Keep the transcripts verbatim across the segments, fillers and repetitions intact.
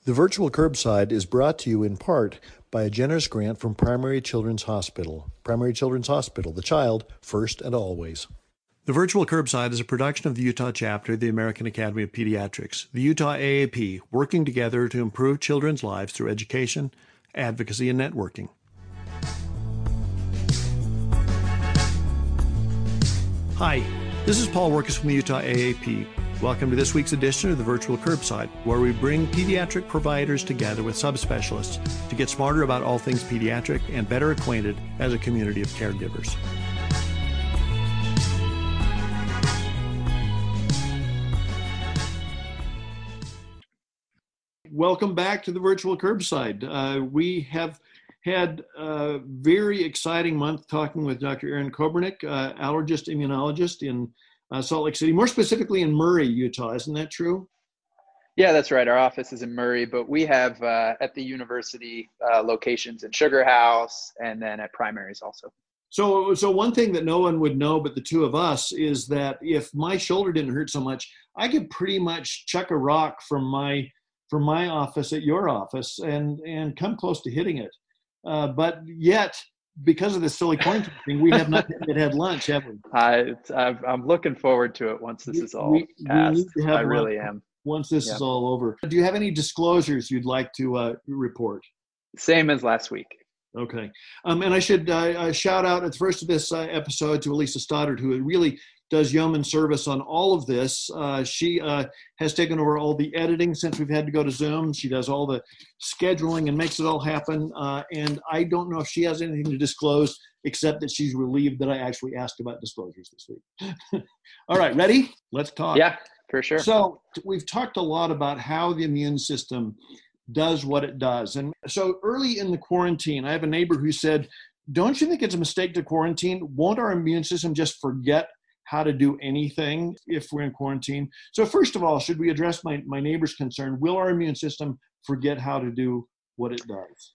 The virtual curbside is brought to you in part by a generous grant from Primary Children's Hospital. Primary Children's Hospital, the child first and always. The virtual curbside is a production of the Utah chapter of the American Academy of Pediatrics, the Utah A A P, working together to improve children's lives through education, advocacy, and networking. Hi, this is Paul Workus from the Utah A A P. Welcome to this week's edition of the Virtual Curbside, where we bring pediatric providers together with subspecialists to get smarter about all things pediatric and better acquainted as a community of caregivers. Welcome back to the Virtual Curbside. Uh, we have had a very exciting month talking with Doctor Erin Kobernick, uh, allergist immunologist in uh, Salt Lake City, more specifically in Murray, Utah. Isn't that true? Yeah, that's right. Our office is in Murray, but we have uh, at the university uh, locations in Sugar House and then at primaries also. So, so one thing that no one would know but the two of us is that if my shoulder didn't hurt so much, I could pretty much chuck a rock from my from my office at your office and and come close to hitting it. Uh, but yet, because of this silly quarantine thing, we have not yet had lunch, have we? I, I'm looking forward to it once this is all we, passed. We need to have I really lunch am. Once this yep. is all over. Do you have any disclosures you'd like to uh, report? Same as last week. Okay. Um, and I should uh, uh, shout out at the first of this uh, episode to Elisa Stoddard, who really does yeoman service on all of this. Uh, she uh, has taken over all the editing since we've had to go to Zoom. She does all the scheduling and makes it all happen. Uh, and I don't know if she has anything to disclose, except that she's relieved that I actually asked about disclosures this week. All right, ready? Let's talk. Yeah, for sure. So we've talked a lot about how the immune system does what it does. And so early in the quarantine, I have a neighbor who said, don't you think it's a mistake to quarantine? Won't our immune system just forget how to do anything if we're in quarantine? So first of all, should we address my, my neighbor's concern? Will our immune system forget how to do what it does?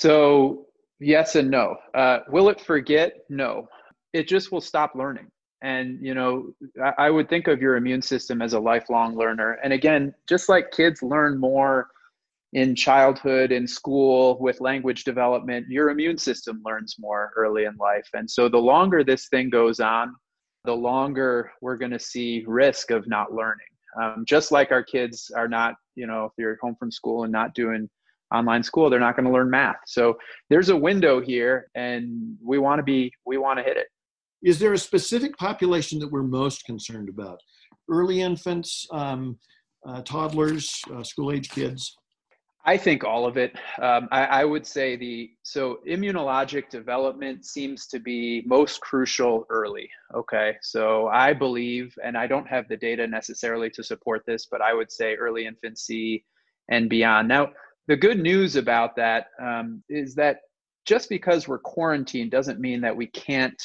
So yes and no. Uh, will it forget? No. It just will stop learning. And, you know, I, I would think of your immune system as a lifelong learner. And again, just like kids learn more in childhood, in school, with language development, your immune system learns more early in life. And so the longer this thing goes on, the longer we're going to see risk of not learning. Um, just like our kids are not, you know, if you're home from school and not doing online school, they're not going to learn math. So there's a window here and we want to be, we want to hit it. Is there a specific population that we're most concerned about? Early infants, um, uh, toddlers, uh, school-age kids? I think all of it. Um, I, I would say the, so immunologic development seems to be most crucial early. Okay. So I believe, and I don't have the data necessarily to support this, but I would say early infancy and beyond. Now, the good news about that um, is that just because we're quarantined doesn't mean that we can't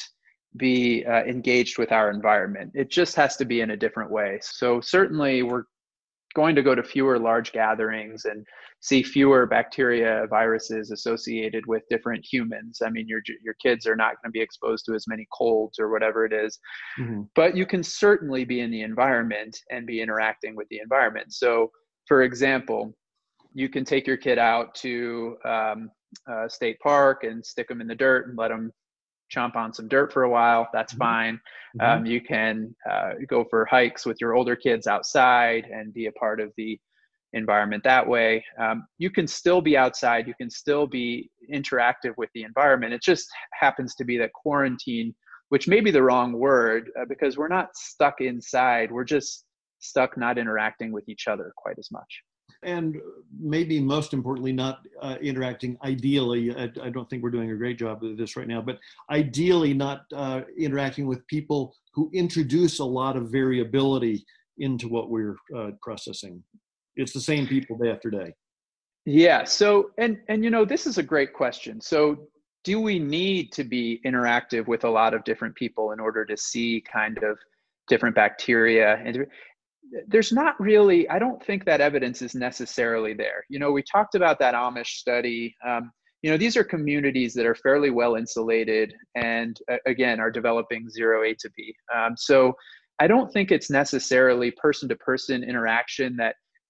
be uh, engaged with our environment. It just has to be in a different way. So certainly we're going to go to fewer large gatherings and see fewer bacteria, viruses associated with different humans. I mean, your your kids are not going to be exposed to as many colds or whatever it is, mm-hmm. but you can certainly be in the environment and be interacting with the environment. So, for example, you can take your kid out to um, a state park and stick them in the dirt and let them chomp on some dirt for a while. That's fine. Mm-hmm. Um, you can uh, go for hikes with your older kids outside and be a part of the environment that way. Um, you can still be outside. You can still be interactive with the environment. It just happens to be that quarantine, which may be the wrong word uh, because we're not stuck inside. We're just stuck not interacting with each other quite as much. And maybe most importantly, not uh, interacting ideally. I, I don't think we're doing a great job of this right now, but ideally not uh, interacting with people who introduce a lot of variability into what we're uh, processing. It's the same people day after day. Yeah. So, and, and, you know, this is a great question. So do we need to be interactive with a lot of different people in order to see kind of different bacteria? And there's not really, I don't think that evidence is necessarily there. You know, we talked about that Amish study. Um, you know, these are communities that are fairly well insulated and uh, again, are developing zero atopy. Um, so I don't think it's necessarily person to person interaction that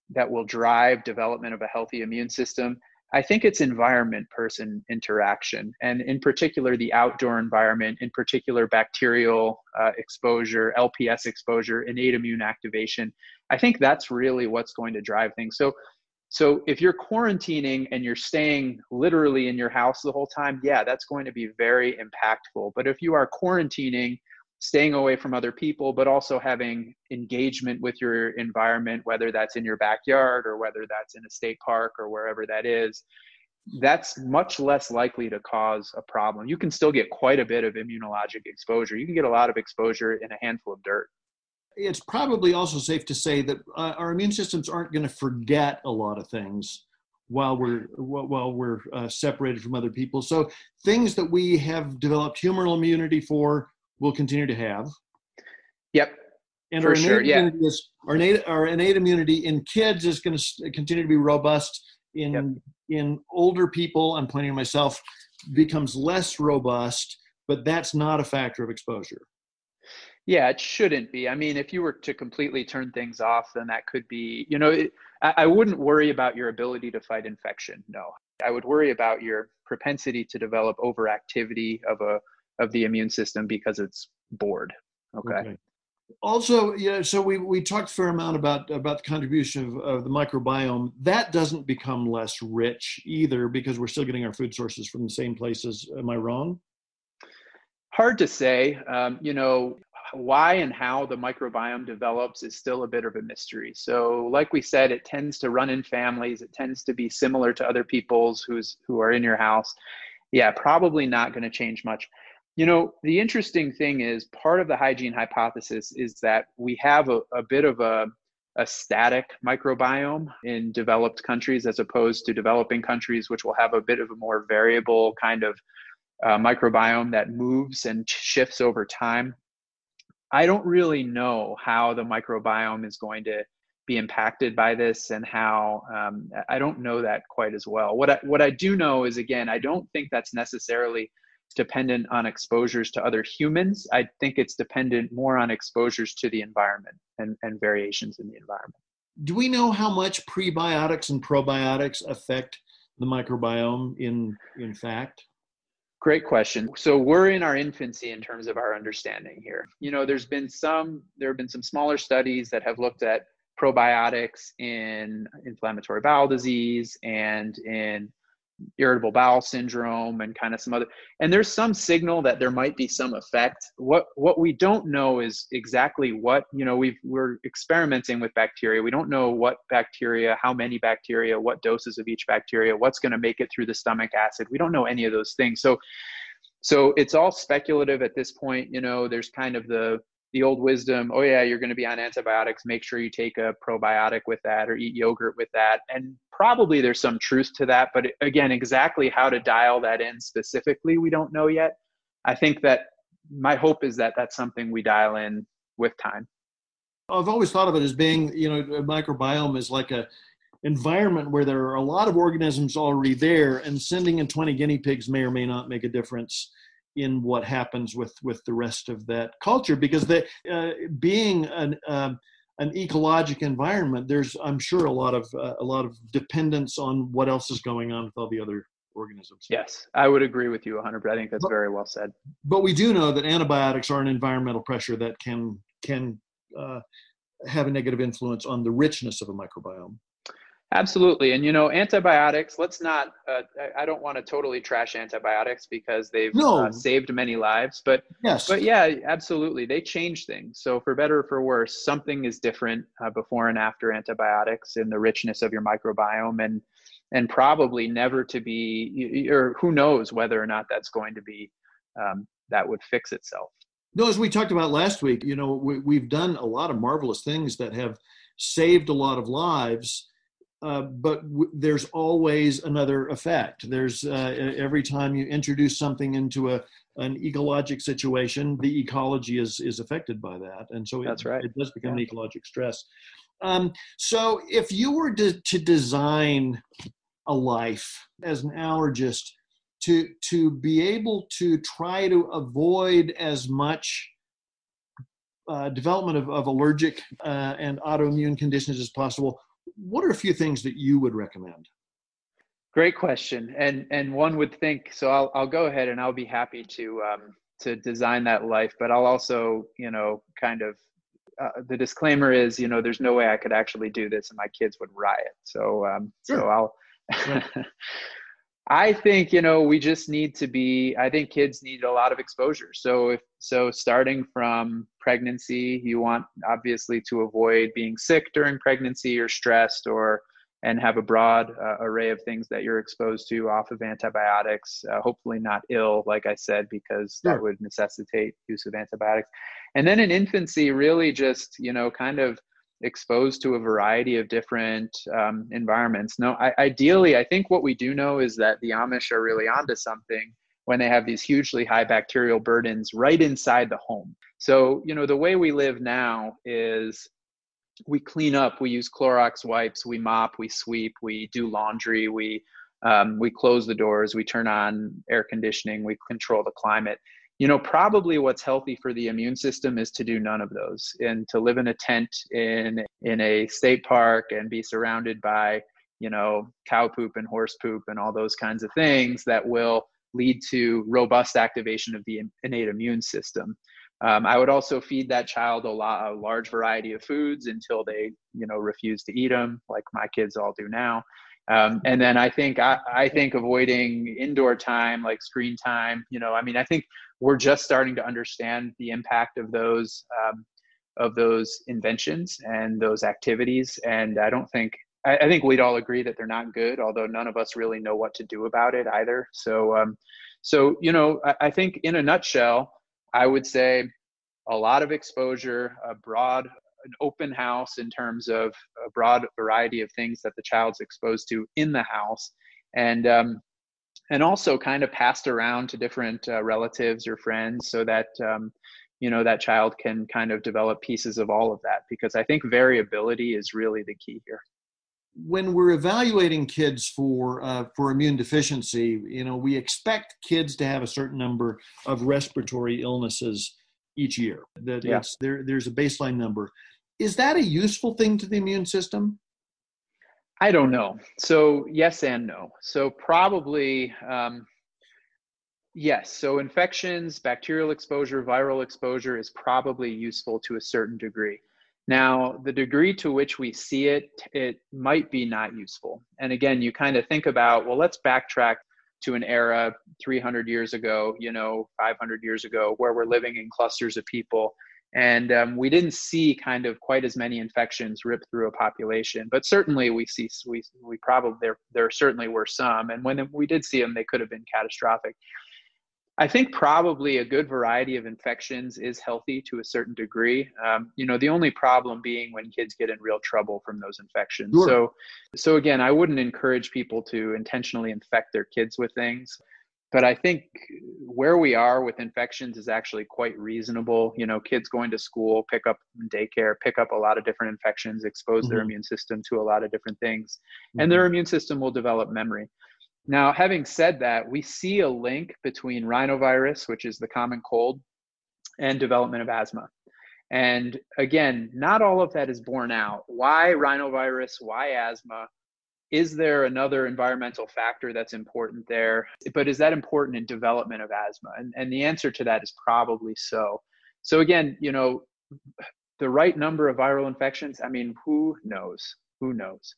that will drive development of a healthy immune system, I think it's environment-person interaction, and in particular, the outdoor environment, in particular, bacterial uh, exposure, L P S exposure, innate immune activation. I think that's really what's going to drive things. So, so if you're quarantining and you're staying literally in your house the whole time, yeah, that's going to be very impactful. But if you are quarantining, staying away from other people, but also having engagement with your environment, whether that's in your backyard or whether that's in a state park or wherever that is, that's much less likely to cause a problem. You can still get quite a bit of immunologic exposure. You can get a lot of exposure in a handful of dirt. It's probably also safe to say that uh, our immune systems aren't going to forget a lot of things while we're while we're uh, separated from other people. So things that we have developed humoral immunity for, we'll continue to have. Yep, and for our sure. innate Yeah, immunity is, our innate, our innate immunity in kids is going to continue to be robust. In yep. in older people, I'm pointing to myself, becomes less robust, but that's not a factor of exposure. Yeah, it shouldn't be. I mean, if you were to completely turn things off, then that could be, you know, it, I, I wouldn't worry about your ability to fight infection. No, I would worry about your propensity to develop overactivity of a of the immune system because it's bored. Okay. Okay. Also, yeah, so we, we talked a fair amount about, about the contribution of, of the microbiome. That doesn't become less rich either because we're still getting our food sources from the same places. Am I wrong? Hard to say. Um, you know, why and how the microbiome develops is still a bit of a mystery. So like we said, it tends to run in families. It tends to be similar to other people's who's who are in your house. Yeah, probably not going to change much. You know, the interesting thing is part of the hygiene hypothesis is that we have a, a bit of a, a static microbiome in developed countries as opposed to developing countries, which will have a bit of a more variable kind of uh, microbiome that moves and shifts over time. I don't really know how the microbiome is going to be impacted by this and how, um, I don't know that quite as well. What I, what I do know is, again, I don't think that's necessarily dependent on exposures to other humans. I think it's dependent more on exposures to the environment and, and variations in the environment. Do we know how much prebiotics and probiotics affect the microbiome in, in fact? Great question. So we're in our infancy in terms of our understanding here. You know, there's been some, there have been some smaller studies that have looked at probiotics in inflammatory bowel disease and in irritable bowel syndrome and kind of some other, and there's some signal that there might be some effect. What what we don't know is exactly what, you know, we've, we're experimenting with bacteria. We don't know what bacteria, how many bacteria, what doses of each bacteria, what's going to make it through the stomach acid. We don't know any of those things. So, so it's all speculative at this point. You know, there's kind of the, the old wisdom, oh yeah, you're going to be on antibiotics, make sure you take a probiotic with that or eat yogurt with that. And probably there's some truth to that, but again, exactly how to dial that in specifically, we don't know yet. I think that my hope is that that's something we dial in with time. I've always thought of it as being, you know, a microbiome is like a environment where there are a lot of organisms already there, and sending in twenty guinea pigs may or may not make a difference in what happens with, with the rest of that culture, because the, uh, being an, um, an ecologic environment, there's, I'm sure, a lot of uh, a lot of dependence on what else is going on with all the other organisms. Yes, I would agree with you one hundred percent. I think that's but, very well said. But we do know that antibiotics are an environmental pressure that can can uh, have a negative influence on the richness of a microbiome. Absolutely. And, you know, antibiotics, let's not, uh, I don't want to totally trash antibiotics because they've no. uh, saved many lives, but, yes. but yeah, absolutely. They change things. So for better or for worse, something is different uh, before and after antibiotics in the richness of your microbiome, and, and probably never to be, or who knows whether or not that's going to be, um, that would fix itself. No, as we talked about last week, you know, we, we've done a lot of marvelous things that have saved a lot of lives. Uh, but w- there's always another effect. There's uh, every time you introduce something into a an ecologic situation, the ecology is is affected by that, and so it, That's right. it does become yeah. an ecologic stress. Um, so if you were to, to design a life as an allergist to to be able to try to avoid as much uh, development of, of allergic uh, and autoimmune conditions as possible, what are a few things that you would recommend? Great question. And and one would think, so I'll I'll go ahead and I'll be happy to um to design that life, but I'll also, you know, kind of uh, the disclaimer is, you know, there's no way I could actually do this and my kids would riot. So um so Sure. I'll Right. I think, you know, we just need to be, I think kids need a lot of exposure. So if, so starting from pregnancy, you want obviously to avoid being sick during pregnancy or stressed or, and have a broad uh, array of things that you're exposed to off of antibiotics, uh, hopefully not ill, like I said, because that Sure. would necessitate use of antibiotics. And then in infancy, really just, you know, kind of exposed to a variety of different um, environments. No, I, ideally, I think what we do know is that the Amish are really onto something when they have these hugely high bacterial burdens right inside the home. So, you know, the way we live now is we clean up, we use Clorox wipes, we mop, we sweep, we do laundry, we um, we close the doors, we turn on air conditioning, we control the climate. You know, probably what's healthy for the immune system is to do none of those and to live in a tent in in a state park and be surrounded by, you know, cow poop and horse poop and all those kinds of things that will lead to robust activation of the innate immune system. Um, I would also feed that child a, lot, a large variety of foods until they, you know, refuse to eat them, like my kids all do now. Um, and then I think I, I think avoiding indoor time, like screen time. You know, I mean, I think we're just starting to understand the impact of those um, of those inventions and those activities. And I don't think I, I think we'd all agree that they're not good, although none of us really know what to do about it either. So, um, so you know, I, I think in a nutshell, I would say a lot of exposure, a broad, an open house in terms of a broad variety of things that the child's exposed to in the house, and um, and also kind of passed around to different uh, relatives or friends, so that um, you know that child can kind of develop pieces of all of that. Because I think variability is really the key here. When we're evaluating kids for uh, for immune deficiency, you know, we expect kids to have a certain number of respiratory illnesses each year. That Yeah. it's there. There's a baseline number. Is that a useful thing to the immune system? I don't know. So yes and no. So probably um, yes. So infections, bacterial exposure, viral exposure is probably useful to a certain degree. Now, the degree to which we see it, it might be not useful. And again, you kind of think about, well, let's backtrack to an era three hundred years ago, you know, five hundred years ago, where we're living in clusters of people. And um, we didn't see kind of quite as many infections rip through a population, but certainly we see, we, we probably, there, there certainly were some. And when we did see them, they could have been catastrophic. I think probably a good variety of infections is healthy to a certain degree. Um, you know, the only problem being when kids get in real trouble from those infections. Sure. So, so again, I wouldn't encourage people to intentionally infect their kids with things. But I think where we are with infections is actually quite reasonable. You know, kids going to school, pick up daycare, pick up a lot of different infections, expose their Mm-hmm. immune system to a lot of different things, and Mm-hmm. their immune system will develop memory. Now, having said that, we see a link between rhinovirus, which is the common cold, and development of asthma. And again, not all of that is borne out. Why rhinovirus? Why asthma? Is there another environmental factor that's important there? But is that important in development of asthma? And, and the answer to that is probably so. So again, you know, the right number of viral infections, I mean, who knows? Who knows?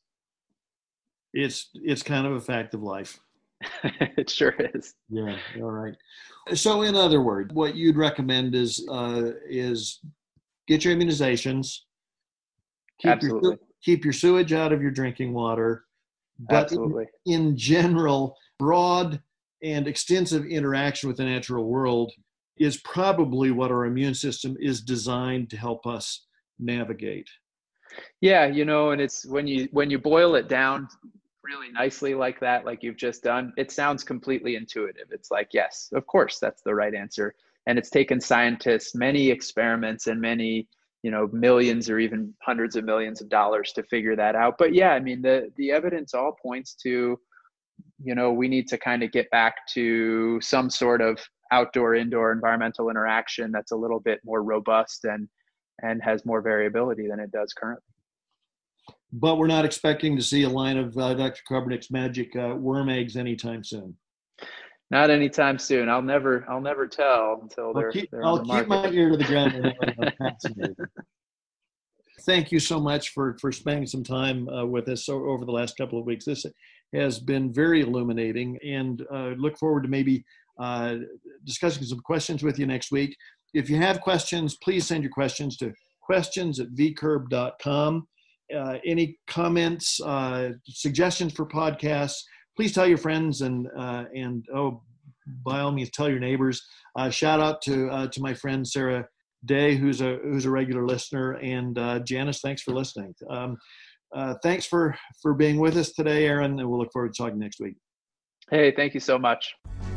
It's it's kind of a fact of life. It sure is. Yeah. All right. So, in other words, what you'd recommend is uh, is get your immunizations, keep your Absolutely. keep your sewage out of your drinking water, but in, Absolutely. in general, broad and extensive interaction with the natural world is probably what our immune system is designed to help us navigate. Yeah, you know, and it's when you when you boil it down really nicely like that, like you've just done, it sounds completely intuitive. It's like, yes, of course, that's the right answer. And it's taken scientists many experiments and many, you know, millions or even hundreds of millions of dollars to figure that out. But yeah, I mean, the the evidence all points to, you know, we need to kind of get back to some sort of outdoor indoor environmental interaction that's a little bit more robust and and has more variability than it does currently. but we're not expecting to see a line of uh, Doctor Carbonic's magic uh, worm eggs anytime soon. Not anytime soon. I'll never, I'll never tell until they're. I'll keep, they're I'll on the keep market. my ear to the ground. I'm fascinated. Thank you so much for for spending some time uh, with us over the last couple of weeks. This has been very illuminating, and uh, look forward to maybe uh, discussing some questions with you next week. If you have questions, please send your questions to questions at v curb dot com. Uh, any comments, uh, suggestions for podcasts, please tell your friends, and uh, and oh, by all means, tell your neighbors. Uh, shout out to uh, to my friend Sarah Day, who's a who's a regular listener, and uh, Janice, thanks for listening. Um, uh, thanks for for being with us today, Aaron, and we'll look forward to talking next week. Hey, thank you so much.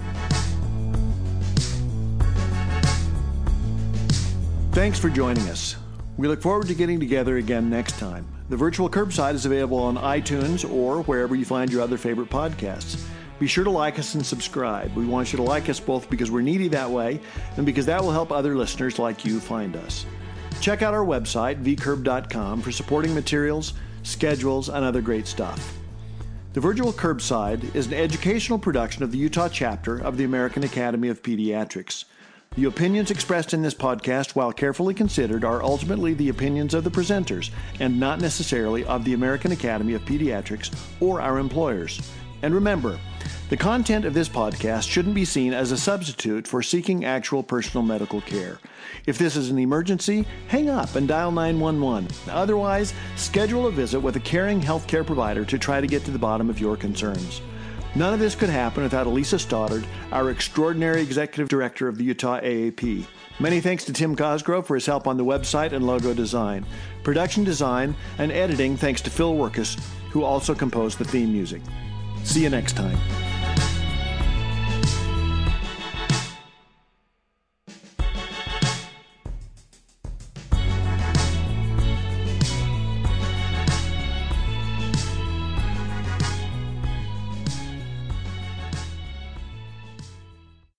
Thanks for joining us. We look forward to getting together again next time. The Virtual Curbside is available on iTunes or wherever you find your other favorite podcasts. Be sure to like us and subscribe. We want you to like us both because we're needy that way and because that will help other listeners like you find us. Check out our website, v curb dot com, for supporting materials, schedules, and other great stuff. The Virtual Curbside is an educational production of the Utah chapter of the American Academy of Pediatrics. The opinions expressed in this podcast, while carefully considered, are ultimately the opinions of the presenters and not necessarily of the American Academy of Pediatrics or our employers. And remember, the content of this podcast shouldn't be seen as a substitute for seeking actual personal medical care. If this is an emergency, hang up and dial nine one one. Otherwise, schedule a visit with a caring healthcare provider to try to get to the bottom of your concerns. None of this could happen without Elisa Stoddard, our extraordinary executive director of the Utah A A P. Many thanks to Tim Cosgrove for his help on the website and logo design. Production design and editing thanks to Phil Workus, who also composed the theme music. See you next time.